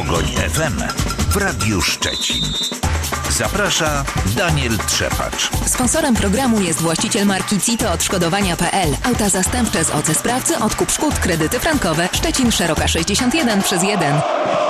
Pogoń FM w Radiu Szczecin. Zaprasza Daniel Trzepacz. Sponsorem programu jest właściciel marki CITO Odszkodowania.pl. Auta zastępcze z OC Sprawcy, odkup szkód, kredyty frankowe. Szczecin, Szeroka 61/1.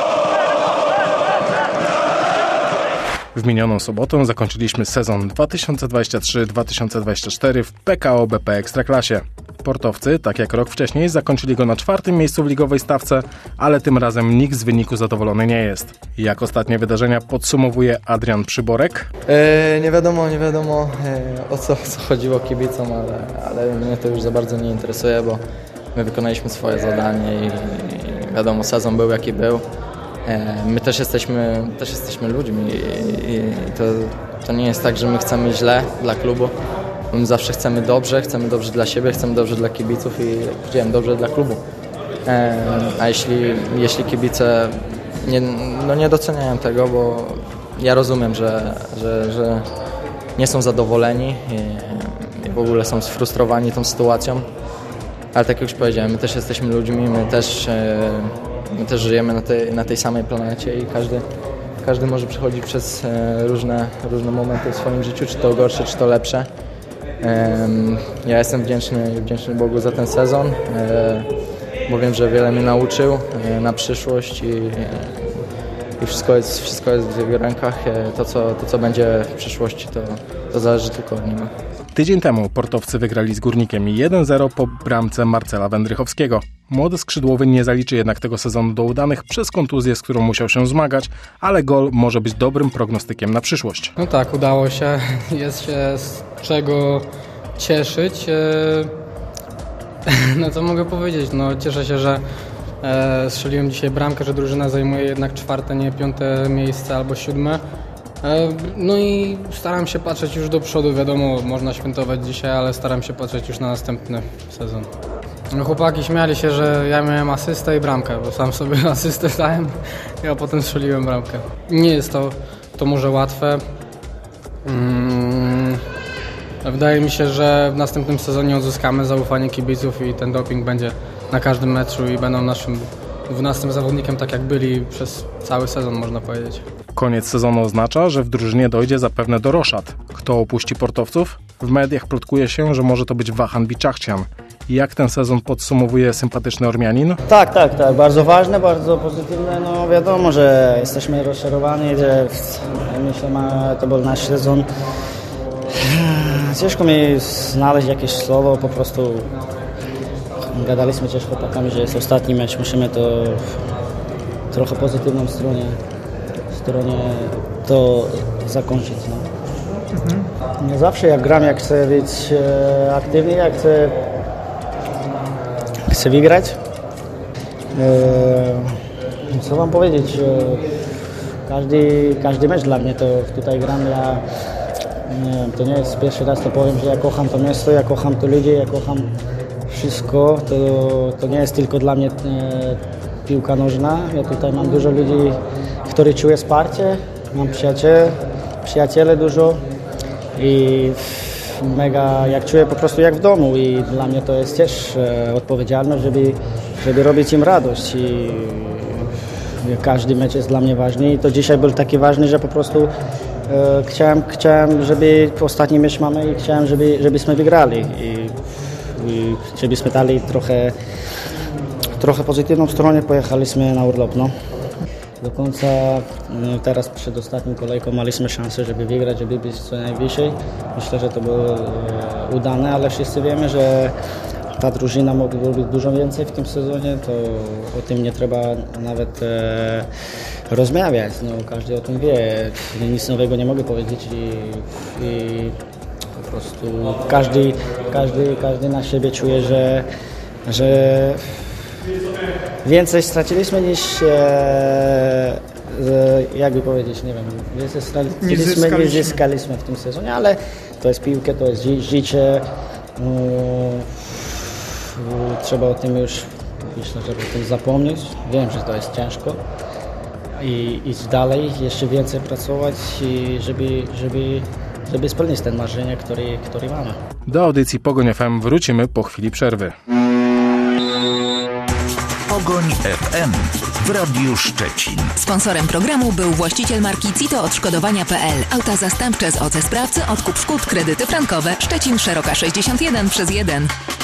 W minioną sobotę zakończyliśmy sezon 2023-2024 w PKO BP Ekstraklasie. Sportowcy, tak jak rok wcześniej, zakończyli go na 4. miejscu w ligowej stawce, ale tym razem nikt z wyniku zadowolony nie jest. Jak ostatnie wydarzenia podsumowuje Adrian Przyborek? Nie wiadomo o co chodziło kibicom, ale mnie to już za bardzo nie interesuje, bo my wykonaliśmy swoje zadanie i wiadomo, sezon był jaki był. My też jesteśmy ludźmi i to nie jest tak, że my chcemy źle dla klubu. My zawsze chcemy dobrze dla siebie, chcemy dobrze dla kibiców i jak powiedziałem, dobrze dla klubu. A jeśli kibice nie doceniają tego, bo ja rozumiem, że nie są zadowoleni i w ogóle są sfrustrowani tą sytuacją, ale tak jak już powiedziałem, my też jesteśmy ludźmi, my też żyjemy na tej samej planecie i każdy może przechodzić przez różne momenty w swoim życiu, czy to gorsze, czy to lepsze. Ja jestem wdzięczny Bogu za ten sezon, bo wiem, że wiele mnie nauczył na przyszłość i wszystko jest w jego rękach. To co będzie w przyszłości, to zależy tylko od niego. Tydzień temu portowcy wygrali z Górnikiem 1-0 po bramce Marcela Wędrychowskiego. Młody skrzydłowy nie zaliczy jednak tego sezonu do udanych przez kontuzję, z którą musiał się zmagać, ale gol może być dobrym prognostykiem na przyszłość. No tak, udało się. Jest się z czego cieszyć. No co mogę powiedzieć? No, cieszę się, że strzeliłem dzisiaj bramkę, że drużyna zajmuje jednak 4., nie 5. miejsce albo 7. No i staram się patrzeć już do przodu, wiadomo, można świętować dzisiaj, ale staram się patrzeć już na następny sezon. No, chłopaki śmiali się, że ja miałem asystę i bramkę, bo sam sobie asystę dałem, a potem strzeliłem bramkę. Nie jest to może łatwe. Wydaje mi się, że w następnym sezonie odzyskamy zaufanie kibiców i ten doping będzie na każdym meczu i będą naszym 12 zawodnikiem, tak jak byli przez cały sezon, można powiedzieć. Koniec sezonu oznacza, że w drużynie dojdzie zapewne do roszad. Kto opuści portowców? W mediach plotkuje się, że może to być Wahan Biczachcian. Jak ten sezon podsumowuje sympatyczny Ormianin? Tak. Bardzo ważne, bardzo pozytywne. No wiadomo, że jesteśmy rozczarowani, że myślę, to był nasz sezon. Ciężko mi znaleźć jakieś słowo, po prostu gadaliśmy też z chłopakami, że jest ostatni mecz, musimy to trochę pozytywną stronie to zakończyć. No. Nie zawsze jak gram, jak chcę być aktywny, jak chcę wygrać. Co wam powiedzieć? Każdy mecz dla mnie, to tutaj gram, to nie jest pierwszy raz, to powiem, że ja kocham to miasto, ja kocham to ludzi, ja kocham wszystko. To nie jest tylko dla mnie piłka nożna. Ja tutaj mam dużo ludzi, którzy czują wsparcie. Mam przyjaciele dużo i mega, jak czuję po prostu jak w domu i dla mnie to jest też odpowiedzialność, żeby robić im radość i każdy mecz jest dla mnie ważny i to dzisiaj był taki ważny, że po prostu chciałem, żeby ostatni mecz mamy i chciałem, żebyśmy wygrali i żebyśmy dali trochę pozytywną stronę, pojechaliśmy na urlop. No. Do końca, teraz przed ostatnią kolejką mieliśmy szansę, żeby wygrać, żeby być co najwyżej. Myślę, że to było udane, ale wszyscy wiemy, że ta drużyna mogła robić dużo więcej w tym sezonie, to o tym nie trzeba nawet rozmawiać. No, każdy o tym wie, nic nowego nie mogę powiedzieć i po prostu każdy na siebie czuje, że więcej straciliśmy niż, jakby powiedzieć, nie wiem, więcej straciliśmy niż zyskaliśmy w tym sezonie, ale to jest piłka, to jest życie. Trzeba o tym już, myślę, żeby o tym zapomnieć. Wiem, że to jest ciężko i iść dalej, jeszcze więcej pracować i żeby spełnić ten marzenie, który mamy. Do audycji Pogoń FM wrócimy po chwili przerwy. Pogoń FM w Radiu Szczecin. Sponsorem programu był właściciel marki CITO Odszkodowania.pl. Auta zastępcze z OC Sprawcy, odkup szkód, kredyty frankowe. Szczecin, Szeroka 61/1.